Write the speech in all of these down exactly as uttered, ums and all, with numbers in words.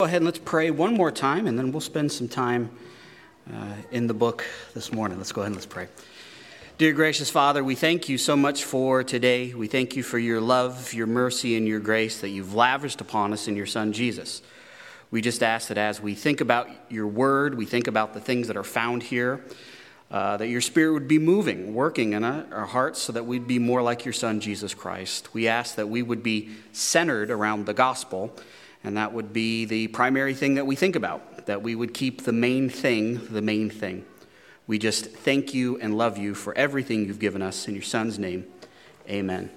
Go ahead and let's pray one more time, and then we'll spend some time uh, in the book this morning. Let's go ahead and let's pray. Dear gracious Father, we thank you so much for today. We thank you for your love, your mercy, and your grace that you've lavished upon us in your Son, Jesus. We just ask that as we think about your word, we think about the things that are found here, uh, that your Spirit would be moving, working in our, our hearts so that we'd be more like your Son, Jesus Christ. We ask that we would be centered around the gospel, and that would be the primary thing that we think about, that we would keep the main thing the main thing. We just thank you and love you for everything you've given us. In your Son's name, amen.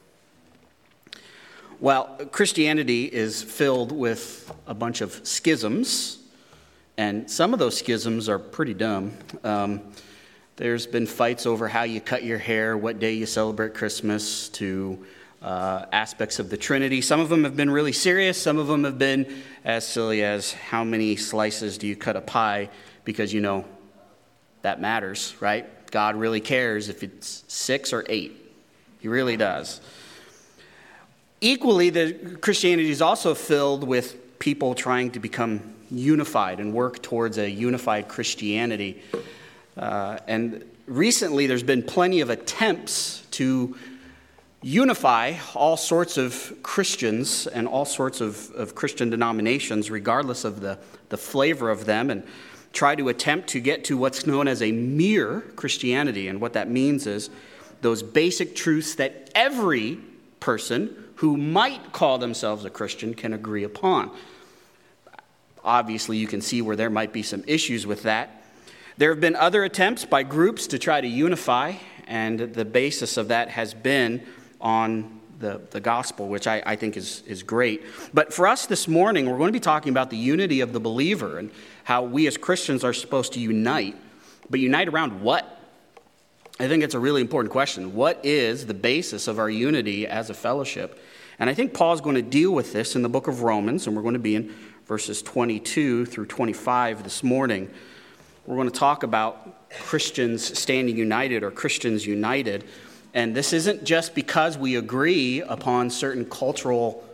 Well, Christianity is filled with a bunch of schisms, and some of those schisms are pretty dumb. Um, there's been fights over how you cut your hair, what day you celebrate Christmas, to Uh, aspects of the Trinity. Some of them have been really serious. Some of them have been as silly as how many slices do you cut a pie, because, you know, that matters, right? God really cares if it's six or eight. He really does. Equally, the Christianity is also filled with people trying to become unified and work towards a unified Christianity. Uh, and recently, there's been plenty of attempts to unify all sorts of Christians and all sorts of, of Christian denominations, regardless of the, the flavor of them, and try to attempt to get to what's known as a mere Christianity. And what that means is those basic truths that every person who might call themselves a Christian can agree upon. Obviously, you can see where there might be some issues with that. There have been other attempts by groups to try to unify, and the basis of that has been on the, the gospel, which I, I think is, is great. But for us this morning, we're going to be talking about the unity of the believer and how we as Christians are supposed to unite. But unite around what? I think it's a really important question. What is the basis of our unity as a fellowship? And I think Paul's going to deal with this in the book of Romans, and we're going to be in verses twenty-two through twenty-five this morning. We're going to talk about Christians standing united or Christians united. And this isn't just because we agree upon certain cultural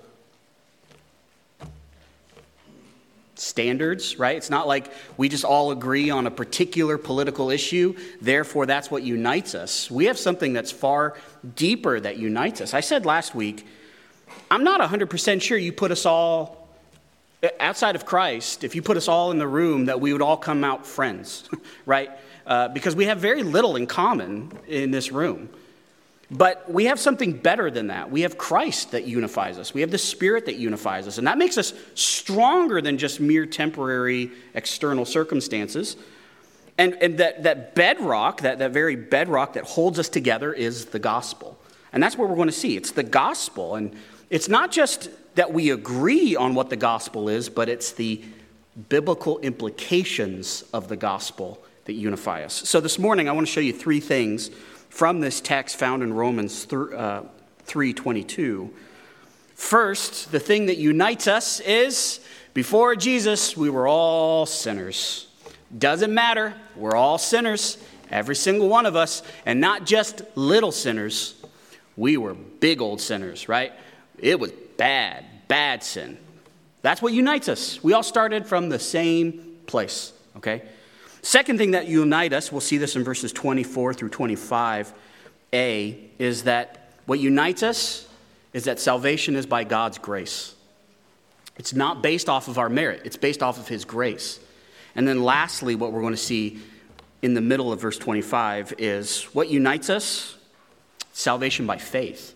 standards, right? It's not like we just all agree on a particular political issue, therefore that's what unites us. We have something that's far deeper that unites us. I said last week, I'm not one hundred percent sure you put us all, outside of Christ, if you put us all in the room, that we would all come out friends, right? Uh, because we have very little in common in this room. But we have something better than that. We have Christ that unifies us. We have the Spirit that unifies us. And that makes us stronger than just mere temporary external circumstances. And, and that, that bedrock, that, that very bedrock that holds us together is the gospel. And that's what we're going to see. It's the gospel. And it's not just that we agree on what the gospel is, but it's the biblical implications of the gospel that unify us. So this morning, I want to show you three things from this text found in Romans three twenty-two. First, the thing that unites us is, before Jesus, we were all sinners. Doesn't matter. We're all sinners, every single one of us, and not just little sinners. We were big old sinners, right? It was bad, bad sin. That's what unites us. We all started from the same place, okay? Second thing that unite us, we'll see this in verses twenty-four through twenty-five a, is that what unites us is that salvation is by God's grace. It's not based off of our merit. It's based off of his grace. And then lastly, what we're going to see in the middle of verse twenty-five is what unites us? Salvation by faith.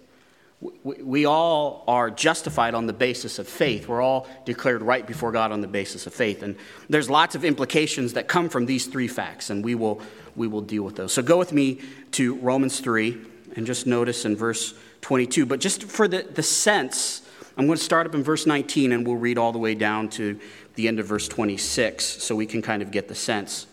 We all are justified on the basis of faith. We're all declared right before God on the basis of faith. And there's lots of implications that come from these three facts, and we will we will deal with those. So go with me to Romans three, and just notice in verse twenty-two. But just for the, the sense, I'm going to start up in verse nineteen, and we'll read all the way down to the end of verse twenty-six, so we can kind of get the sense.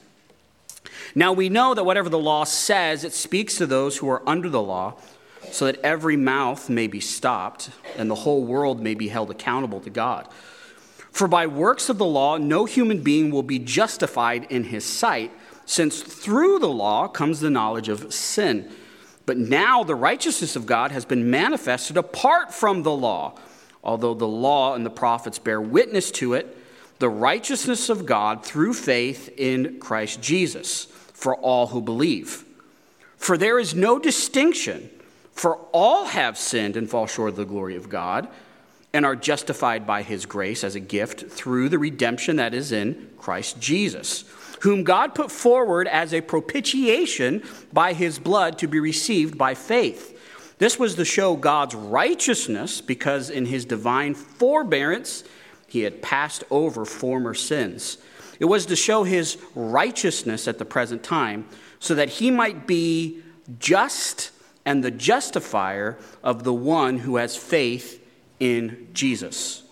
Now we know that whatever the law says, it speaks to those who are under the law, so that every mouth may be stopped and the whole world may be held accountable to God. For by works of the law, no human being will be justified in his sight, since through the law comes the knowledge of sin. But now the righteousness of God has been manifested apart from the law, although the law and the prophets bear witness to it, the righteousness of God through faith in Christ Jesus for all who believe. For there is no distinction, for all have sinned and fall short of the glory of God, and are justified by his grace as a gift through the redemption that is in Christ Jesus, whom God put forward as a propitiation by his blood to be received by faith. This was to show God's righteousness, because in his divine forbearance he had passed over former sins. It was to show his righteousness at the present time, so that he might be just and the justifier of the one who has faith in Jesus.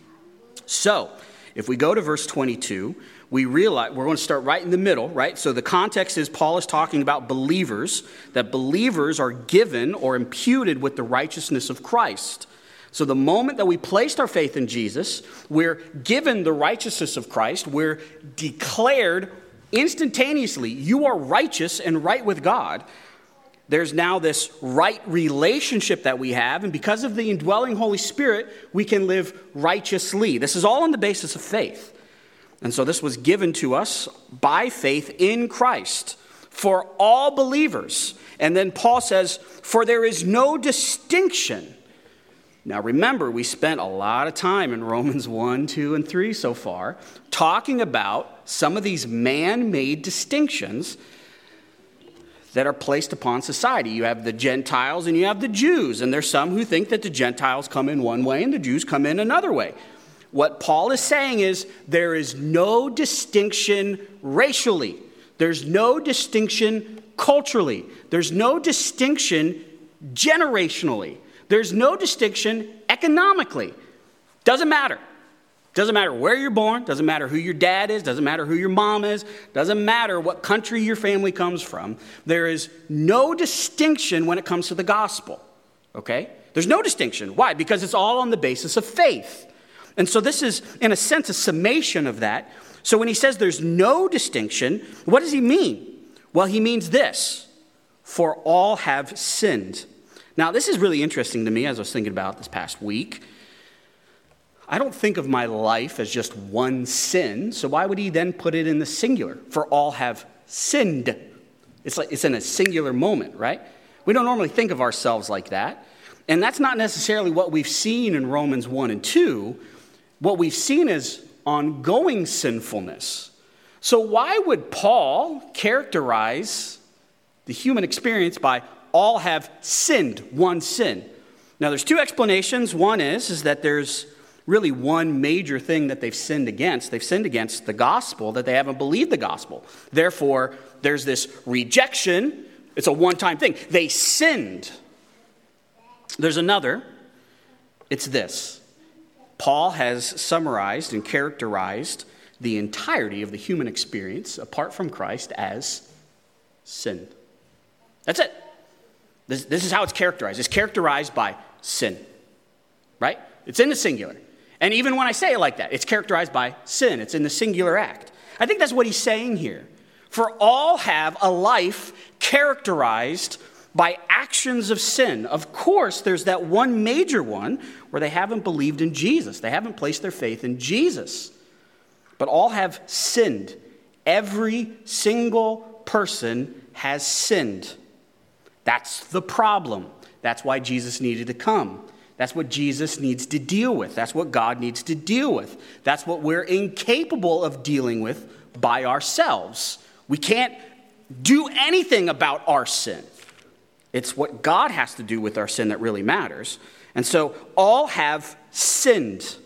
So, if we go to verse twenty-two, we realize we're going to start right in the middle, right? So the context is Paul is talking about believers, that believers are given or imputed with the righteousness of Christ. So the moment that we placed our faith in Jesus, we're given the righteousness of Christ. We're declared instantaneously, you are righteous and right with God. There's now this right relationship that we have, and because of the indwelling Holy Spirit, we can live righteously. This is all on the basis of faith. And so this was given to us by faith in Christ for all believers. And then Paul says, for there is no distinction. Now remember, we spent a lot of time in Romans one, two, and three so far talking about some of these man-made distinctions that are placed upon society. You have the Gentiles and you have the Jews. And there's some who think that the Gentiles come in one way and the Jews come in another way. What Paul is saying is there is no distinction racially. There's no distinction culturally. There's no distinction generationally. There's no distinction economically. Doesn't matter. Doesn't matter where you're born. Doesn't matter who your dad is. Doesn't matter who your mom is. Doesn't matter what country your family comes from. There is no distinction when it comes to the gospel. Okay? There's no distinction. Why? Because it's all on the basis of faith. And so this is, in a sense, a summation of that. So when he says there's no distinction, what does he mean? Well, he means this: for all have sinned. Now, this is really interesting to me as I was thinking about this past week. I don't think of my life as just one sin, so why would he then put it in the singular? For all have sinned. It's like it's in a singular moment, right? We don't normally think of ourselves like that. And that's not necessarily what we've seen in Romans one and two. What we've seen is ongoing sinfulness. So why would Paul characterize the human experience by all have sinned, one sin? Now, there's two explanations. One is, is that there's really one major thing that they've sinned against. They've sinned against the gospel, that they haven't believed the gospel. Therefore, there's this rejection. It's a one-time thing. They sinned. There's another. It's this. Paul has summarized and characterized the entirety of the human experience apart from Christ as sin. That's it. This, this is how it's characterized. It's characterized by sin, right? It's in the singular. And even when I say it like that, it's characterized by sin. It's in the singular act. I think that's what he's saying here. For all have a life characterized by actions of sin. Of course, there's that one major one where they haven't believed in Jesus. They haven't placed their faith in Jesus. But all have sinned. Every single person has sinned. That's the problem. That's why Jesus needed to come. That's what Jesus needs to deal with. That's what God needs to deal with. That's what we're incapable of dealing with by ourselves. We can't do anything about our sin. It's what God has to do with our sin that really matters. And so all have sinned.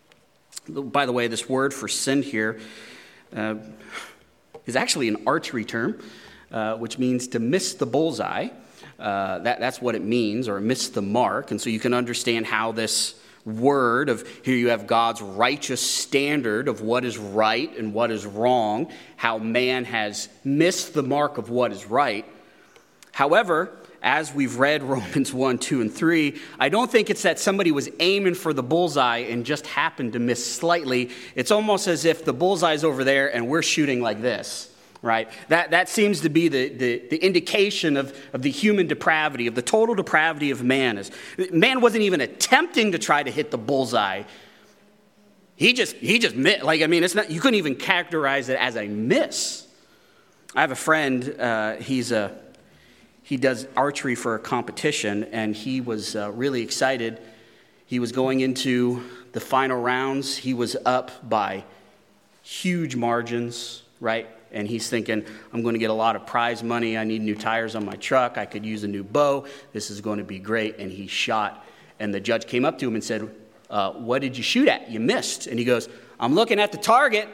By the way, this word for sin here uh, is actually an archery term, uh, which means to miss the bullseye. Uh, that, that's what it means, or miss the mark. And so you can understand how this word of, here you have God's righteous standard of what is right and what is wrong, how man has missed the mark of what is right. However, as we've read Romans one, two, and three, I don't think it's that somebody was aiming for the bullseye and just happened to miss slightly. It's almost as if the bullseye's over there and we're shooting like this, right? That that seems to be the, the, the indication of, of the human depravity, of the total depravity of man. Is man wasn't even attempting to try to hit the bullseye. he just, he just missed. Like, I mean, it's not, you couldn't even characterize it as a miss. I have a friend, uh, he's a, he does archery for a competition, and he was uh, really excited. He was going into the final rounds. He was up by huge margins, right? And he's thinking, I'm going to get a lot of prize money. I need new tires on my truck. I could use a new bow. This is going to be great. And he shot, and the judge came up to him and said, uh, what did you shoot at? You missed. And he goes, I'm looking at the target.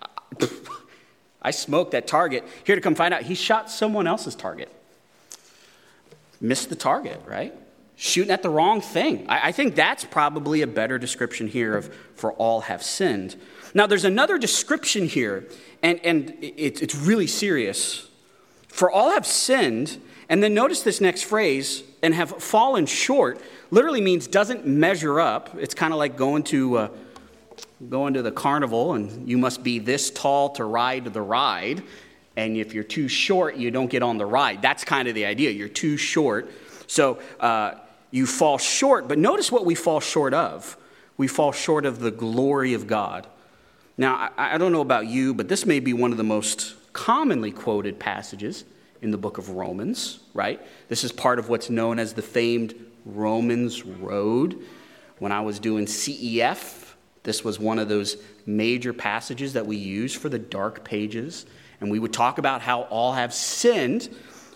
I smoked that target. Here to come find out, he shot someone else's target. Missed the target, right? Shooting at the wrong thing. I, I think that's probably a better description here of for all have sinned. Now, there's another description here, and, and it, it's really serious. For all have sinned, and then notice this next phrase, and have fallen short, literally means doesn't measure up. It's kind of like going to uh, going to the carnival, and you must be this tall to ride the ride. And if you're too short, you don't get on the ride. That's kind of the idea. You're too short. So uh, you fall short. But notice what we fall short of. We fall short of the glory of God. Now, I, I don't know about you, but this may be one of the most commonly quoted passages in the book of Romans, right? This is part of what's known as the famed Romans Road. When I was doing C E F, this was one of those major passages that we use for the dark pages. And we would talk about how all have sinned.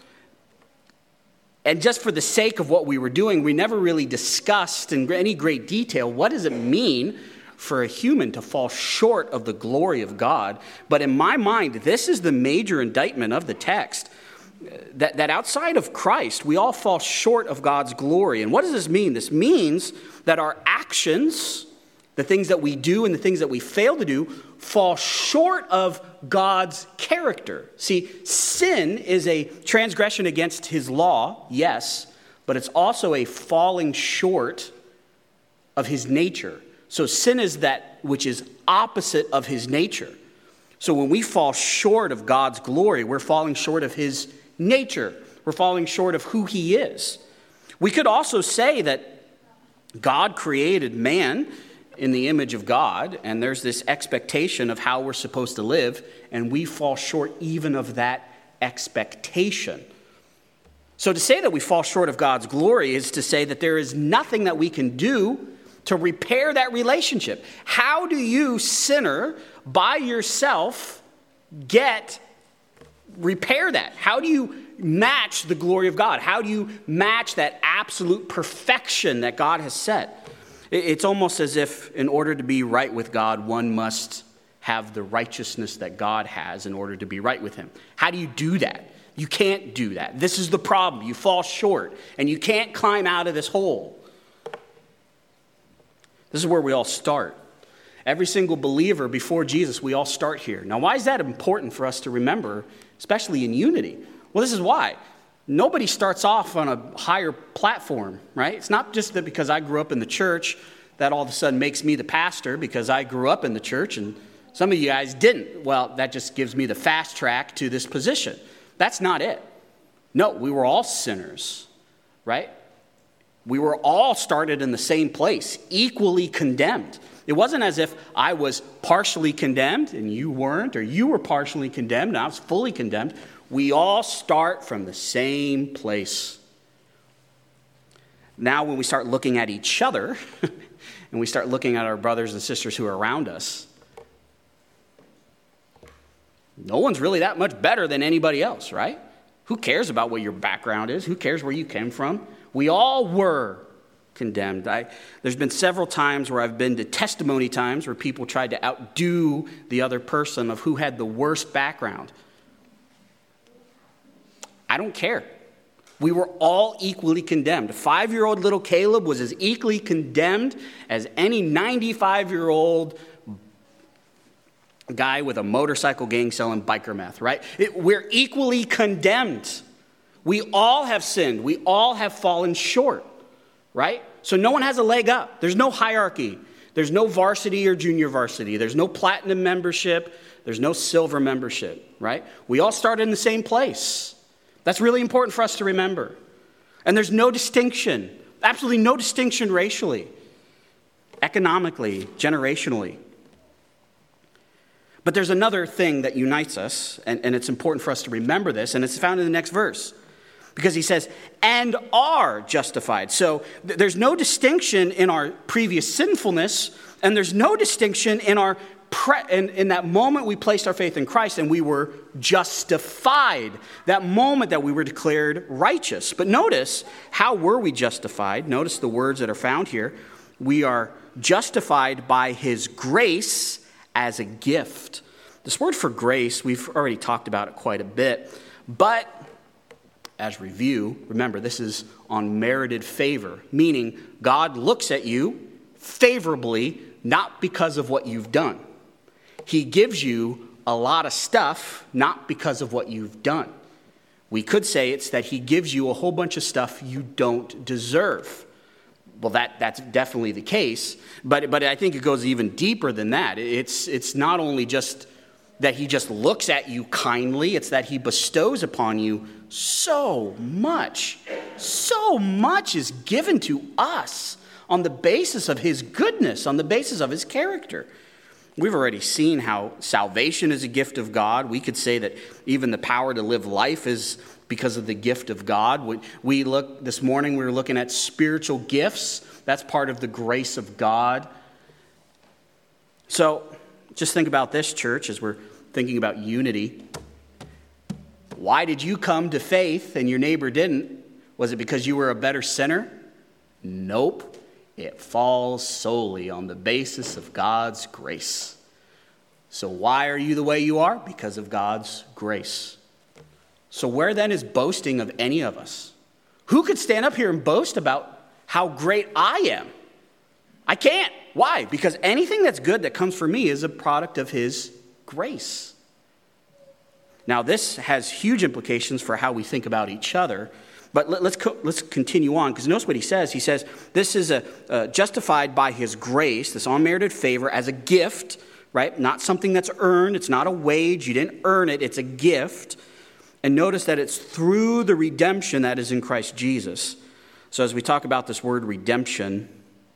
And just for the sake of what we were doing, we never really discussed in any great detail, what does it mean for a human to fall short of the glory of God? But in my mind, this is the major indictment of the text, that, that outside of Christ, we all fall short of God's glory. And what does this mean? This means that our actions, the things that we do and the things that we fail to do, fall short of God's character. See, sin is a transgression against his law, yes, but it's also a falling short of his nature. So sin is that which is opposite of his nature. So when we fall short of God's glory, we're falling short of his nature. We're falling short of who he is. We could also say that God created man in the image of God, and there's this expectation of how we're supposed to live, and we fall short even of that expectation. So to say that we fall short of God's glory is to say that there is nothing that we can do to repair that relationship. How do you, sinner, by yourself, get, repair that? How do you match the glory of God? How do you match that absolute perfection that God has set? It's almost as if in order to be right with God, one must have the righteousness that God has in order to be right with him. How do you do that? You can't do that. This is the problem. You fall short, and you can't climb out of this hole. This is where we all start. Every single believer before Jesus, we all start here. Now, why is that important for us to remember, especially in unity? Well, this is why. Nobody starts off on a higher platform, right? It's not just that because I grew up in the church, that all of a sudden makes me the pastor because I grew up in the church and some of you guys didn't. Well, that just gives me the fast track to this position. That's not it. No, we were all sinners, right? We were all started in the same place, equally condemned. It wasn't as if I was partially condemned and you weren't, or you were partially condemned and I was fully condemned. We all start from the same place. Now, when we start looking at each other and we start looking at our brothers and sisters who are around us, no one's really that much better than anybody else, right? Who cares about what your background is? Who cares where you came from? We all were condemned. I, there's been several times where I've been to testimony times where people tried to outdo the other person of who had the worst background. I don't care. We were all equally condemned. Five-year-old little Caleb was as equally condemned as any ninety-five-year-old guy with a motorcycle gang selling biker meth, right? It, we're equally condemned. We all have sinned. We all have fallen short, right? So no one has a leg up. There's no hierarchy. There's no varsity or junior varsity. There's no platinum membership. There's no silver membership, right? We all start in the same place. That's really important for us to remember. And there's no distinction, absolutely no distinction racially, economically, generationally. But there's another thing that unites us, and, and it's important for us to remember this, and it's found in the next verse. Because he says, and are justified. So th- there's no distinction in our previous sinfulness, and there's no distinction in our pre- in, in that moment we placed our faith in Christ and we were justified. That moment that we were declared righteous. But notice, how were we justified? Notice the words that are found here. We are justified by his grace as a gift. This word for grace, we've already talked about it quite a bit, but as review, remember, this is on merited favor, meaning God looks at you favorably, not because of what you've done. He gives you a lot of stuff, not because of what you've done. We could say it's that he gives you a whole bunch of stuff you don't deserve. Well, that, that's definitely the case, but, but I think it goes even deeper than that. It's, it's not only just that he just looks at you kindly, it's that he bestows upon you so much. So much is given to us on the basis of his goodness, on the basis of his character. We've already seen how salvation is a gift of God. We could say that even the power to live life is because of the gift of God. We, we look this morning, we were looking at spiritual gifts. That's part of the grace of God. So just think about this, church, as we're thinking about unity. Why did you come to faith and your neighbor didn't? Was it because you were a better sinner? Nope. It falls solely on the basis of God's grace. So why are you the way you are? Because of God's grace. So where then is boasting of any of us? Who could stand up here and boast about how great I am? I can't. Why? Because anything that's good that comes from me is a product of his grace. Now, this has huge implications for how we think about each other. But let, let's co- let's continue on, because notice what he says. He says, this is a uh, justified by his grace, this unmerited favor, as a gift, right? Not something that's earned. It's not a wage. You didn't earn it. It's a gift. And notice that it's through the redemption that is in Christ Jesus. So as we talk about this word redemption,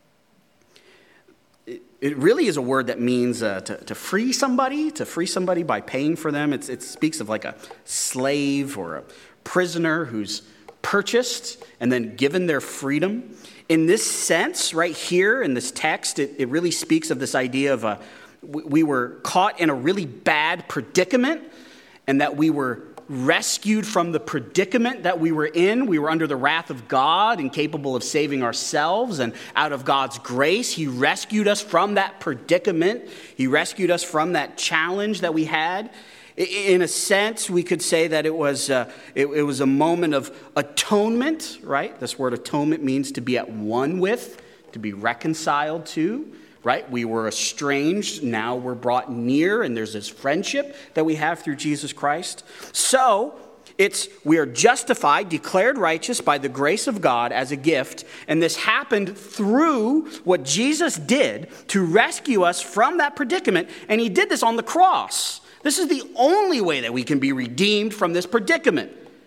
it, it really is a word that means uh, to, to free somebody, to free somebody by paying for them. It's, it speaks of like a slave or a prisoner who's purchased and then given their freedom. In this sense, right here in this text, it, it really speaks of this idea of a, we were caught in a really bad predicament, and that we were rescued from the predicament that we were in. We were under the wrath of God, incapable of saving ourselves, and out of God's grace, he rescued us from that predicament. He rescued us from that challenge that we had. In a sense, we could say that it was uh, it, it was a moment of atonement, right? This word atonement means to be at one with, to be reconciled to, right? We were estranged, now we're brought near, and there's this friendship that we have through Jesus Christ. So, it's we are justified, declared righteous by the grace of God as a gift, and this happened through what Jesus did to rescue us from that predicament, and he did this on the cross. This is the only way that we can be redeemed from this predicament.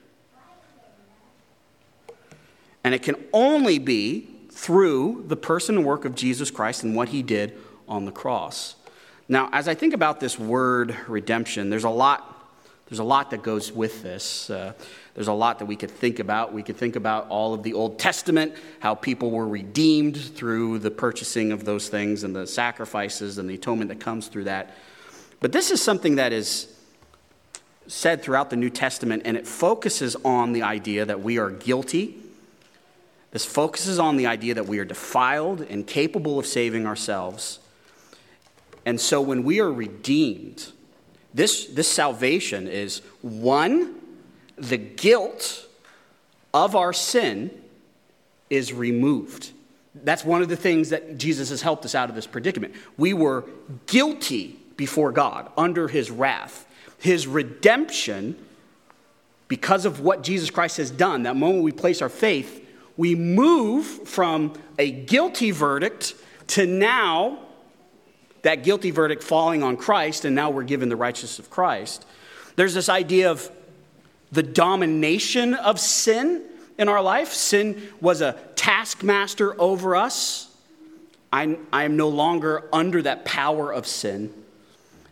And it can only be through the person and work of Jesus Christ and what he did on the cross. Now, as I think about this word redemption, there's a lot, there's a lot that goes with this. Uh, there's a lot that we could think about. We could think about all of the Old Testament, how people were redeemed through the purchasing of those things and the sacrifices and the atonement that comes through that. But this is something that is said throughout the New Testament, and it focuses on the idea that we are guilty. This focuses on the idea that we are defiled and capable of saving ourselves. And so when we are redeemed, this, this salvation is, one, the guilt of our sin is removed. That's one of the things that Jesus has helped us out of this predicament. We were guilty before God, under his wrath. His redemption, because of what Jesus Christ has done, that moment we place our faith, we move from a guilty verdict to now that guilty verdict falling on Christ, and now we're given the righteousness of Christ. There's this idea of the domination of sin in our life. Sin was a taskmaster over us. I, I am no longer under that power of sin.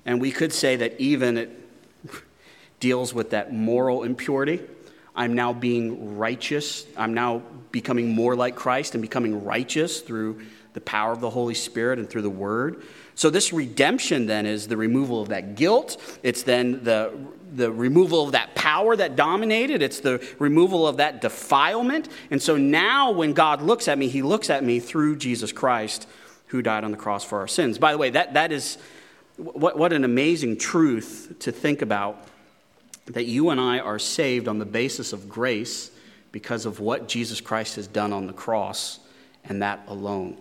And we could say that even it deals with that moral impurity. I'm now being righteous. I'm now becoming more like Christ and becoming righteous through the power of the Holy Spirit and through the Word. So this redemption then is the removal of that guilt. It's then the, the removal of that power that dominated. It's the removal of that defilement. And so now when God looks at me, he looks at me through Jesus Christ, who died on the cross for our sins. By the way, that, that is what, what an amazing truth to think about, that you and I are saved on the basis of grace because of what Jesus Christ has done on the cross, and that alone.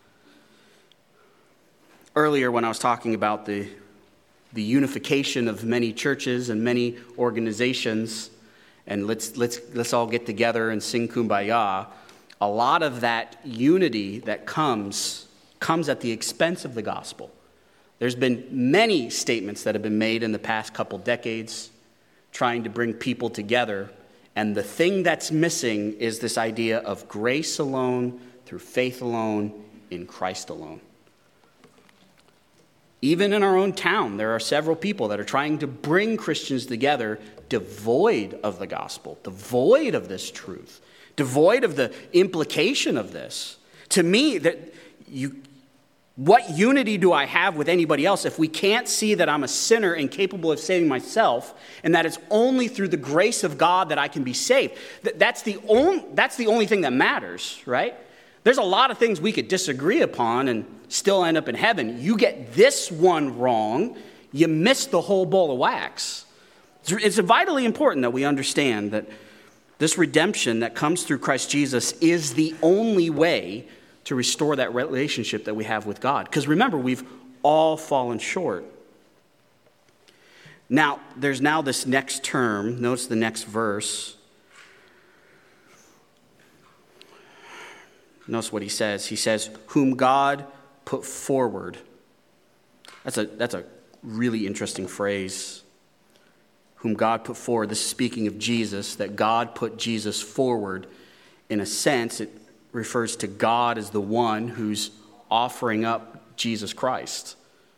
Earlier when I was talking about the, the unification of many churches and many organizations, and let's, let's, let's all get together and sing Kumbaya, a lot of that unity that comes, comes at the expense of the gospel. There's been many statements that have been made in the past couple decades trying to bring people together, and the thing that's missing is this idea of grace alone, through faith alone, in Christ alone. Even in our own town, there are several people that are trying to bring Christians together devoid of the gospel, devoid of this truth, devoid of the implication of this. To me, that you, what unity do I have with anybody else if we can't see that I'm a sinner incapable of saving myself, and that it's only through the grace of God that I can be saved? That's the only, that's the only thing that matters, right? There's a lot of things we could disagree upon and still end up in heaven. You get this one wrong, you miss the whole bowl of wax. It's vitally important that we understand that this redemption that comes through Christ Jesus is the only way to restore that relationship that we have with God. Because remember, we've all fallen short. Now, there's now this next term. Notice the next verse. Notice what he says. He says, whom God put forward. That's a, that's a really interesting phrase. Whom God put forward. This is speaking of Jesus, that God put Jesus forward. In a sense, it refers to God as the one who's offering up Jesus Christ.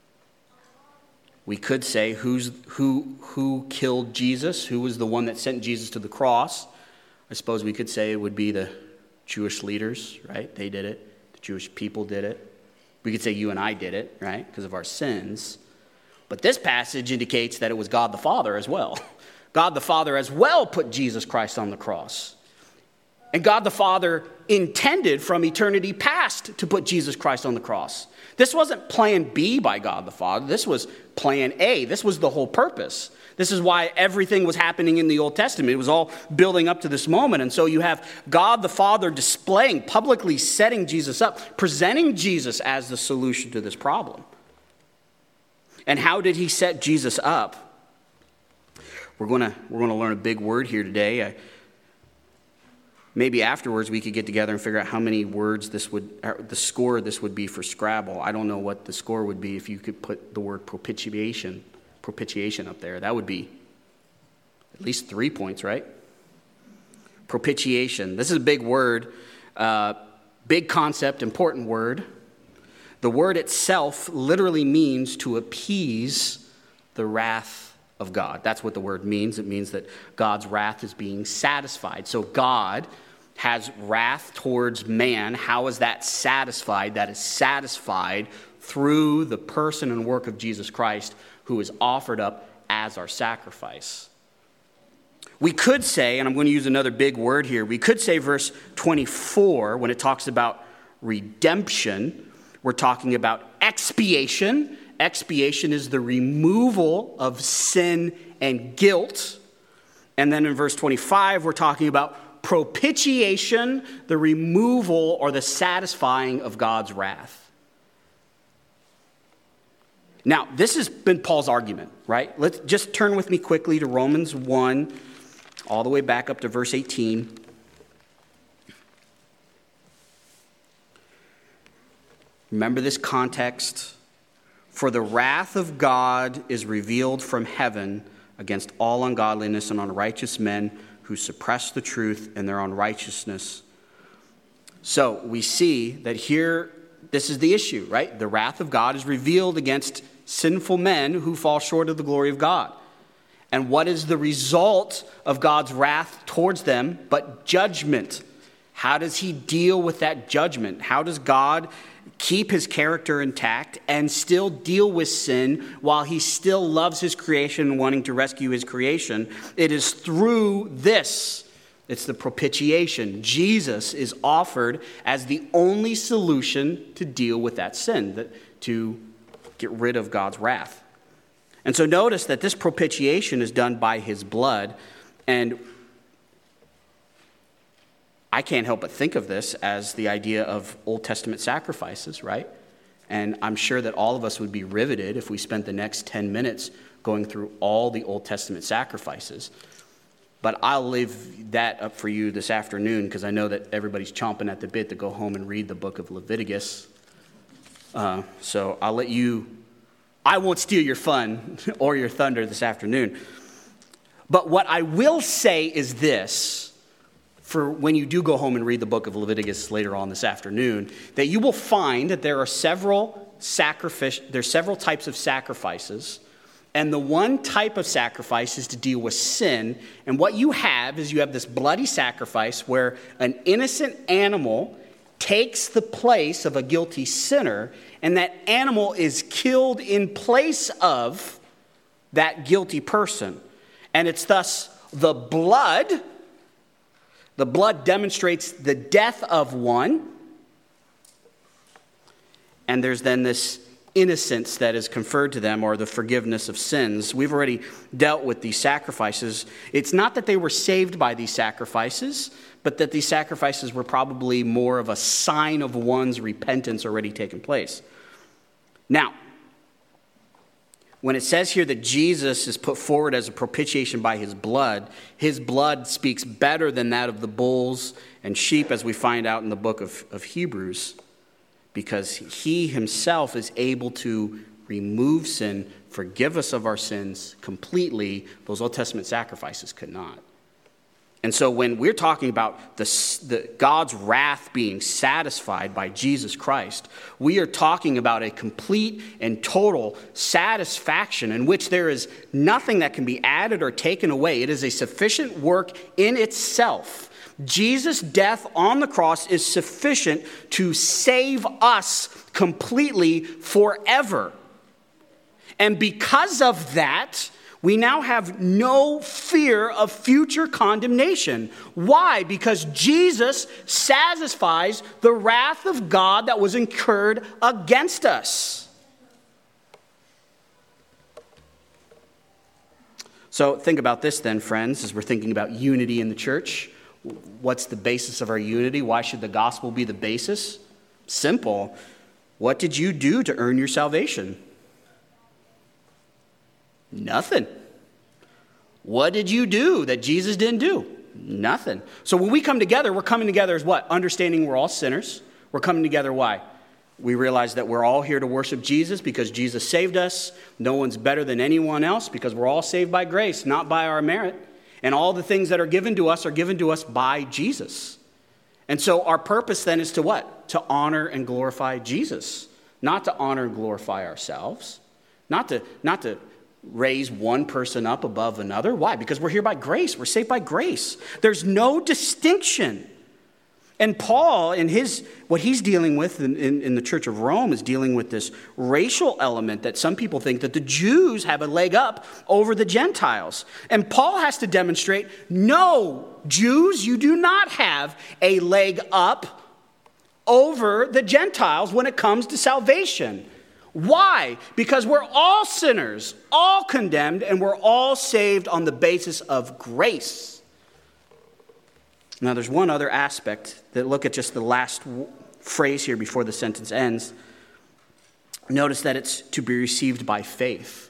We could say who's, who, who killed Jesus? Who was the one that sent Jesus to the cross? I suppose we could say it would be the Jewish leaders, right? They did it. The Jewish people did it. We could say you and I did it, right? Because of our sins. But this passage indicates that it was God the Father as well. God the Father as well put Jesus Christ on the cross. And God the Father intended from eternity past to put Jesus Christ on the cross. This wasn't plan B by God the Father. This was plan A. This was the whole purpose. This is why everything was happening in the Old Testament. It was all building up to this moment. And so you have God the Father displaying, publicly setting Jesus up, presenting Jesus as the solution to this problem. And how did he set Jesus up? We're going to we're going to learn a big word here today. I, maybe afterwards we could get together and figure out how many words this would, the score this would be for Scrabble. I don't know what the score would be if you could put the word propitiation. propitiation up there. That would be at least three points, right? Propitiation. This is a big word, uh, big concept, important word. The word itself literally means to appease the wrath of God. That's what the word means. It means that God's wrath is being satisfied. So God has wrath towards man. How is that satisfied? That is satisfied through the person and work of Jesus Christ, who is offered up as our sacrifice. We could say, and I'm going to use another big word here, we could say verse twenty-four, when it talks about redemption, we're talking about expiation. Expiation is the removal of sin and guilt. And then in verse twenty-five, we're talking about propitiation, the removal or the satisfying of God's wrath. Now, this has been Paul's argument, right? Let's just turn with me quickly to Romans one, all the way back up to verse eighteen. Remember this context. For the wrath of God is revealed from heaven against all ungodliness and unrighteous men who suppress the truth in their unrighteousness. So we see that here, this is the issue, right? The wrath of God is revealed against sinful men who fall short of the glory of God. And what is the result of God's wrath towards them but judgment? How does he deal with that judgment? How does God keep his character intact and still deal with sin while he still loves his creation, wanting to rescue his creation? It is through this. It's the propitiation. Jesus is offered as the only solution to deal with that sin, that, to get rid of God's wrath. And so notice that this propitiation is done by his blood. And I can't help but think of this as the idea of Old Testament sacrifices, right? And I'm sure that all of us would be riveted if we spent the next ten minutes going through all the Old Testament sacrifices. But I'll leave that up for you this afternoon because I know that everybody's chomping at the bit to go home and read the book of Leviticus. Uh, so I'll let you... I won't steal your fun or your thunder this afternoon. But what I will say is this, for when you do go home and read the book of Leviticus later on this afternoon, that you will find that there are several sacrifice, there's several types of sacrifices, and the one type of sacrifice is to deal with sin. And what you have is you have this bloody sacrifice where an innocent animal takes the place of a guilty sinner, and that animal is killed in place of that guilty person. And it's thus the blood. The blood demonstrates the death of one. And there's then this innocence that is conferred to them, or the forgiveness of sins. We've already dealt with these sacrifices. It's not that they were saved by these sacrifices, but that these sacrifices were probably more of a sign of one's repentance already taken place. Now, when it says here that Jesus is put forward as a propitiation by his blood, his blood speaks better than that of the bulls and sheep, as we find out in the book of, of Hebrews, because he himself is able to remove sin, forgive us of our sins completely. Those Old Testament sacrifices could not. And so when we're talking about the, the God's wrath being satisfied by Jesus Christ, we are talking about a complete and total satisfaction in which there is nothing that can be added or taken away. It is a sufficient work in itself. Jesus' death on the cross is sufficient to save us completely forever. And because of that, we now have no fear of future condemnation. Why? Because Jesus satisfies the wrath of God that was incurred against us. So think about this then, friends, as we're thinking about unity in the church. What's the basis of our unity? Why should the gospel be the basis? Simple. What did you do to earn your salvation? Nothing. What did you do that Jesus didn't do? Nothing. So when we come together, we're coming together as what? Understanding we're all sinners. We're coming together why? We realize that we're all here to worship Jesus because Jesus saved us. No one's better than anyone else because we're all saved by grace, not by our merit. And all the things that are given to us are given to us by Jesus. And so our purpose then is to what? To honor and glorify Jesus. Not to honor and glorify ourselves. Not to, not to raise one person up above another. Why? Because we're here by grace. We're saved by grace. There's no distinction. And Paul, in his what he's dealing with in, in, in the Church of Rome, is dealing with this racial element that some people think that the Jews have a leg up over the Gentiles. And Paul has to demonstrate, no, Jews, you do not have a leg up over the Gentiles when it comes to salvation. Why? Because we're all sinners, all condemned, and we're all saved on the basis of grace. Now, there's one other aspect that look at just the last phrase here before the sentence ends. Notice that it's to be received by faith.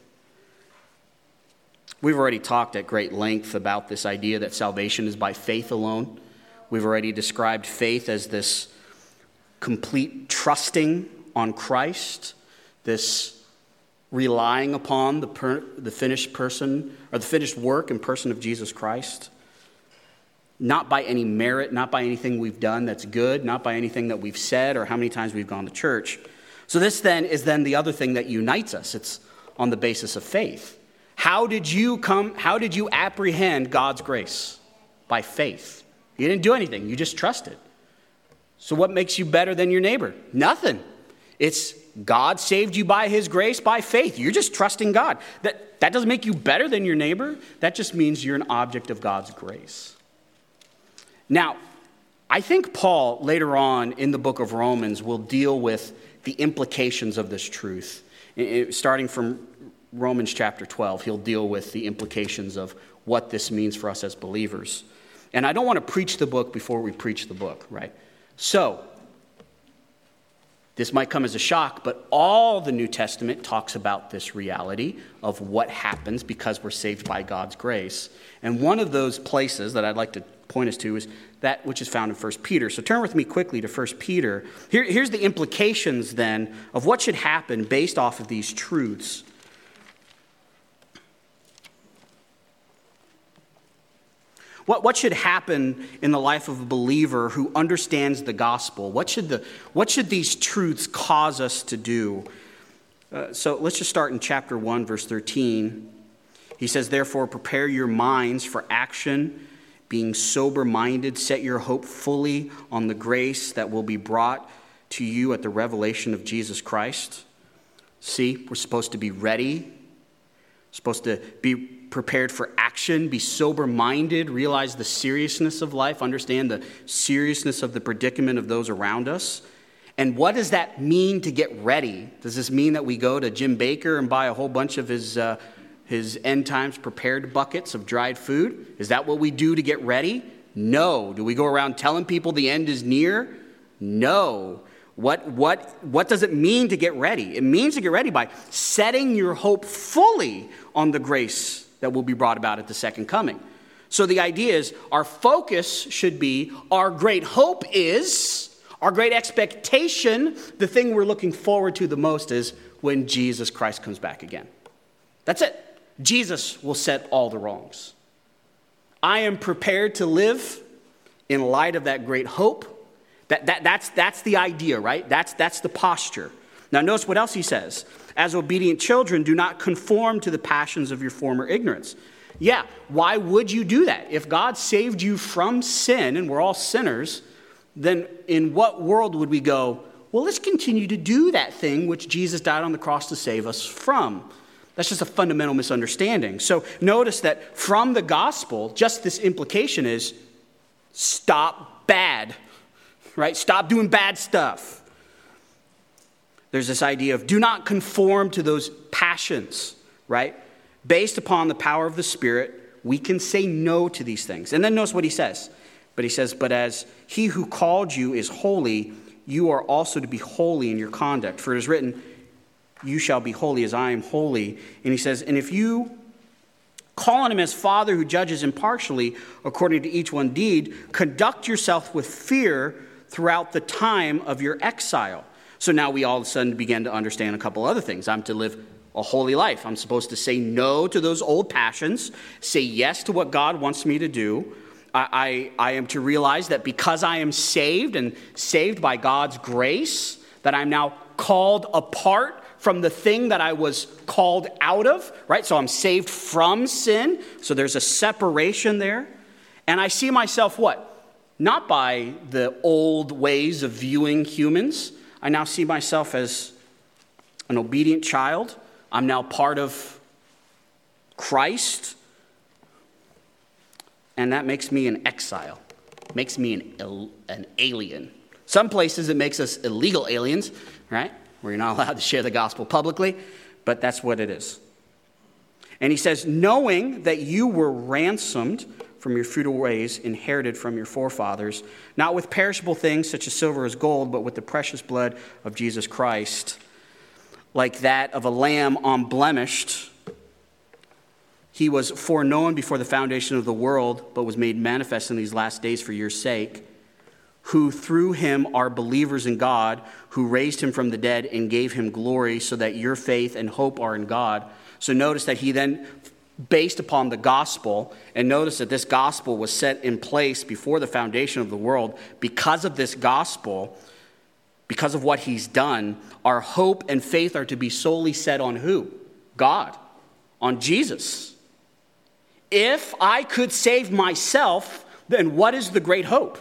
We've already talked at great length about this idea that salvation is by faith alone. We've already described faith as this complete trusting on Christ, this relying upon the, per, the finished person or the finished work and person of Jesus Christ. Not by any merit, not by anything we've done that's good, not by anything that we've said or how many times we've gone to church. So this then is then the other thing that unites us. It's on the basis of faith. How did you come, how did you apprehend God's grace? By faith. You didn't do anything. You just trusted. So what makes you better than your neighbor? Nothing. It's God saved you by his grace by faith. You're just trusting God. That, that doesn't make you better than your neighbor. That just means you're an object of God's grace. Now, I think Paul later on in the book of Romans will deal with the implications of this truth. Starting from Romans chapter twelve, he'll deal with the implications of what this means for us as believers. And I don't want to preach the book before we preach the book, right? So, this might come as a shock, but all the New Testament talks about this reality of what happens because we're saved by God's grace. And one of those places that I'd like to point us to is that which is found in First Peter. So turn with me quickly to First Peter. Here, here's the implications then of what should happen based off of these truths. What, what should happen in the life of a believer who understands the gospel? What should, the, what should these truths cause us to do? Uh, so let's just start in chapter one, verse thirteen. He says, therefore, prepare your minds for action, being sober-minded, set your hope fully on the grace that will be brought to you at the revelation of Jesus Christ. See, we're supposed to be ready, supposed to be prepared for action, be sober-minded, realize the seriousness of life, understand the seriousness of the predicament of those around us. And what does that mean to get ready? Does this mean that we go to Jim Baker and buy a whole bunch of his uh, his end times prepared buckets of dried food? Is that what we do to get ready? No. Do we go around telling people the end is near? No. What, what, what does it mean to get ready? It means to get ready by setting your hope fully on the grace that will be brought about at the second coming. So the idea is our focus should be, our great hope is, our great expectation, the thing we're looking forward to the most is when Jesus Christ comes back again. That's it. Jesus will set all the wrongs. I am prepared to live in light of that great hope. That, that, that's, that's the idea, right? That's, that's the posture. Now notice what else he says. As obedient children, do not conform to the passions of your former ignorance. Yeah, why would you do that? If God saved you from sin, and we're all sinners, then in what world would we go, well, let's continue to do that thing which Jesus died on the cross to save us from? That's just a fundamental misunderstanding. So notice that from the gospel, just this implication is stop bad, right? Stop doing bad stuff. There's this idea of do not conform to those passions, right? Based upon the power of the Spirit, we can say no to these things. And then notice what he says. But he says, but as he who called you is holy, you are also to be holy in your conduct. For it is written, you shall be holy as I am holy. And he says, and if you call on him as Father who judges impartially according to each one deed, conduct yourself with fear throughout the time of your exile. So now we all of a sudden begin to understand a couple other things. I'm to live a holy life. I'm supposed to say no to those old passions, say yes to what God wants me to do. I, I, I am to realize that because I am saved and saved by God's grace, that I'm now called apart from the thing that I was called out of, right? So I'm saved from sin. So there's a separation there. And I see myself what? Not by the old ways of viewing humans. I now see myself as an obedient child. I'm now part of Christ. And that makes me an exile. Makes me an, an alien. Some places it makes us illegal aliens, right? Where you're not allowed to share the gospel publicly, but that's what it is. And he says, knowing that you were ransomed from your futile ways, inherited from your forefathers, not with perishable things such as silver or gold, but with the precious blood of Jesus Christ, like that of a lamb unblemished. He was foreknown before the foundation of the world, but was made manifest in these last days for your sake, who through him are believers in God, who raised him from the dead and gave him glory, so that your faith and hope are in God. So notice that he then, based upon the gospel, and notice that this gospel was set in place before the foundation of the world. Because of this gospel, because of what he's done, our hope and faith are to be solely set on who? God, on Jesus. If I could save myself, then what is the great hope?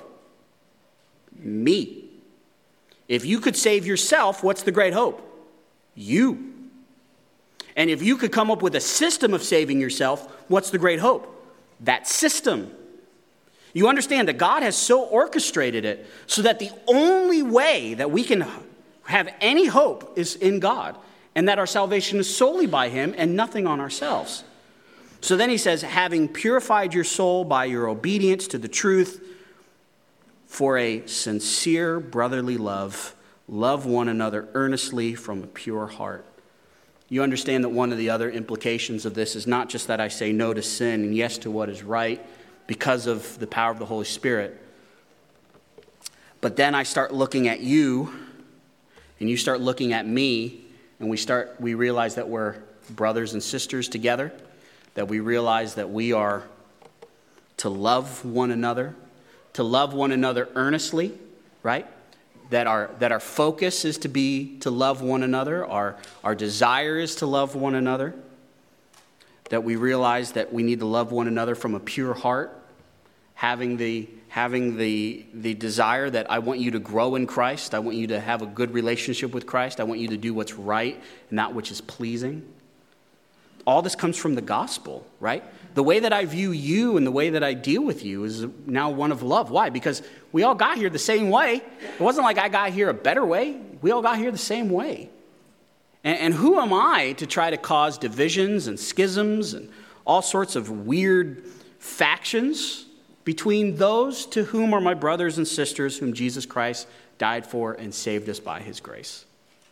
Me. If you could save yourself, what's the great hope? You. And if you could come up with a system of saving yourself, what's the great hope? That system. You understand that God has so orchestrated it so that the only way that we can have any hope is in God, and that our salvation is solely by him and nothing on ourselves. So then he says, having purified your soul by your obedience to the truth for a sincere brotherly love, love one another earnestly from a pure heart. You understand that one of the other implications of this is not just that I say no to sin and yes to what is right, because of the power of the Holy Spirit. But then I start looking at you, and you start looking at me, and we start we realize that we're brothers and sisters together, that we realize that we are to love one another, to love one another earnestly, right? That our that our focus is to be to love one another, our, our desire is to love one another, that we realize that we need to love one another from a pure heart, having the having the the desire that I want you to grow in Christ, I want you to have a good relationship with Christ, I want you to do what's right and that which is pleasing. All this comes from the gospel, right? The way that I view you and the way that I deal with you is now one of love. Why? Because we all got here the same way. It wasn't like I got here a better way. We all got here the same way. And, and who am I to try to cause divisions and schisms and all sorts of weird factions between those to whom are my brothers and sisters whom Jesus Christ died for and saved us by his grace?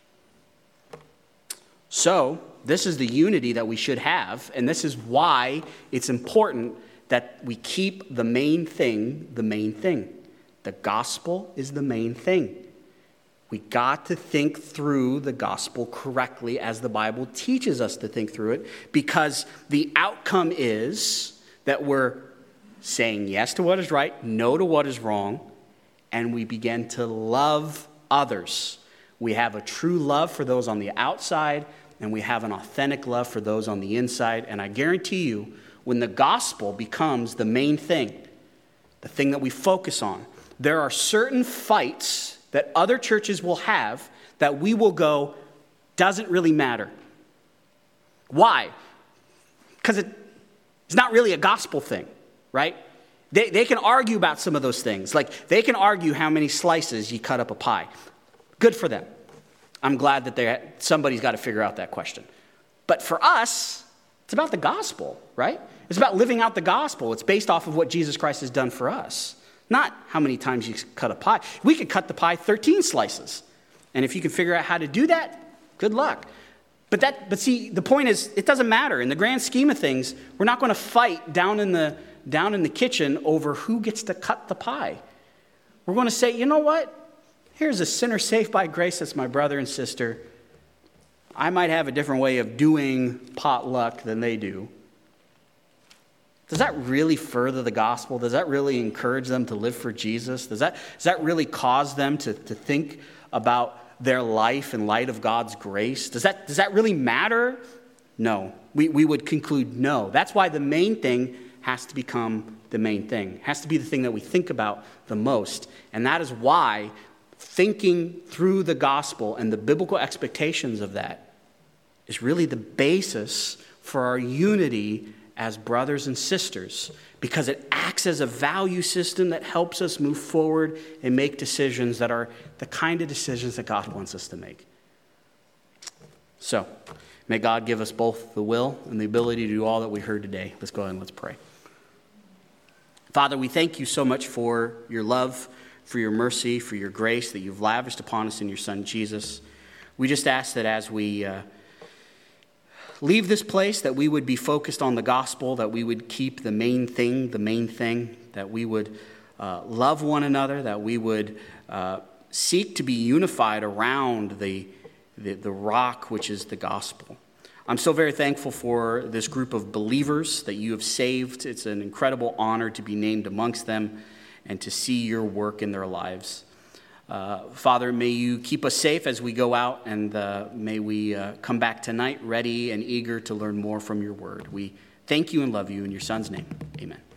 So, this is the unity that we should have, and this is why it's important that we keep the main thing the main thing. The gospel is the main thing. We got to think through the gospel correctly as the Bible teaches us to think through it, because the outcome is that we're saying yes to what is right, no to what is wrong, and we begin to love others. We have a true love for those on the outside, and we have an authentic love for those on the inside. And I guarantee you, when the gospel becomes the main thing, the thing that we focus on, there are certain fights that other churches will have that we will go, doesn't really matter. Why? Because it, it's not really a gospel thing, right? They, they can argue about some of those things. Like, they can argue how many slices you cut up a pie. Good for them. I'm glad that they somebody's got to figure out that question. But for us, it's about the gospel, right? It's about living out the gospel. It's based off of what Jesus Christ has done for us, not how many times you cut a pie. We could cut the pie thirteen slices. And if you can figure out how to do that, good luck. But that, but see, the point is, it doesn't matter. In the grand scheme of things, we're not going to fight down in the down in the kitchen over who gets to cut the pie. We're going to say, you know what? Here's a sinner saved by grace that's my brother and sister. I might have a different way of doing potluck than they do. Does that really further the gospel? Does that really encourage them to live for Jesus? Does that, does that really cause them to, to think about their life in light of God's grace? Does that, does that really matter? No. We, we would conclude no. That's why the main thing has to become the main thing. It has to be the thing that we think about the most. And that is why thinking through the gospel and the biblical expectations of that is really the basis for our unity as brothers and sisters, because it acts as a value system that helps us move forward and make decisions that are the kind of decisions that God wants us to make. So, may God give us both the will and the ability to do all that we heard today. Let's go ahead and let's pray. Father, we thank you so much for your love, for your mercy, for your grace that you've lavished upon us in your Son, Jesus. We just ask that as we uh, leave this place, that we would be focused on the gospel, that we would keep the main thing, the main thing, that we would uh, love one another, that we would uh, seek to be unified around the, the, the rock, which is the gospel. I'm so very thankful for this group of believers that you have saved. It's an incredible honor to be named amongst them and to see your work in their lives. Uh, Father, may you keep us safe as we go out, and uh, may we uh, come back tonight ready and eager to learn more from your word. We thank you and love you in your Son's name. Amen.